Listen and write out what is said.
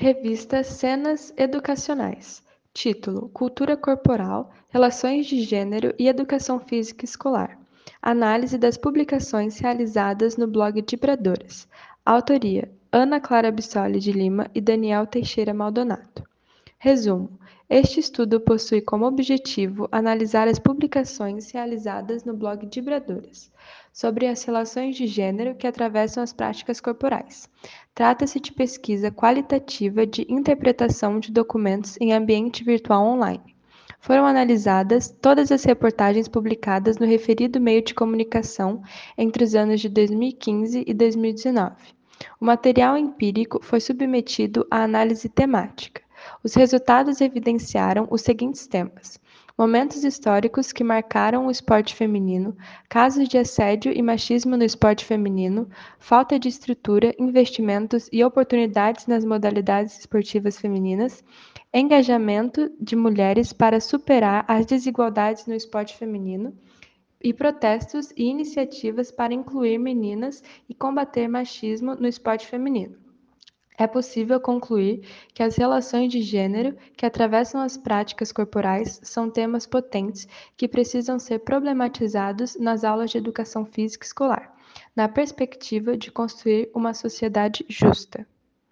Revista Cenas Educacionais. Título: Cultura Corporal, Relações de Gênero e Educação Física Escolar. Análise das publicações realizadas no blog Vibradoras. Autoria: Ana Clara Bissoli de Lima e Daniel Teixeira Maldonato. Resumo: este estudo possui como objetivo analisar as publicações realizadas no blog Vibradoras sobre as relações de gênero que atravessam as práticas corporais. Trata-se de pesquisa qualitativa de interpretação de documentos em ambiente virtual online. Foram analisadas todas as reportagens publicadas no referido meio de comunicação entre os anos de 2015 e 2019. O material empírico foi submetido à análise temática. Os resultados evidenciaram os seguintes temas: momentos históricos que marcaram o esporte feminino, casos de assédio e machismo no esporte feminino, falta de estrutura, investimentos e oportunidades nas modalidades esportivas femininas, engajamento de mulheres para superar as desigualdades no esporte feminino, e protestos e iniciativas para incluir meninas e combater machismo no esporte feminino. É possível concluir que as relações de gênero que atravessam as práticas corporais são temas potentes que precisam ser problematizados nas aulas de educação física escolar, na perspectiva de construir uma sociedade justa.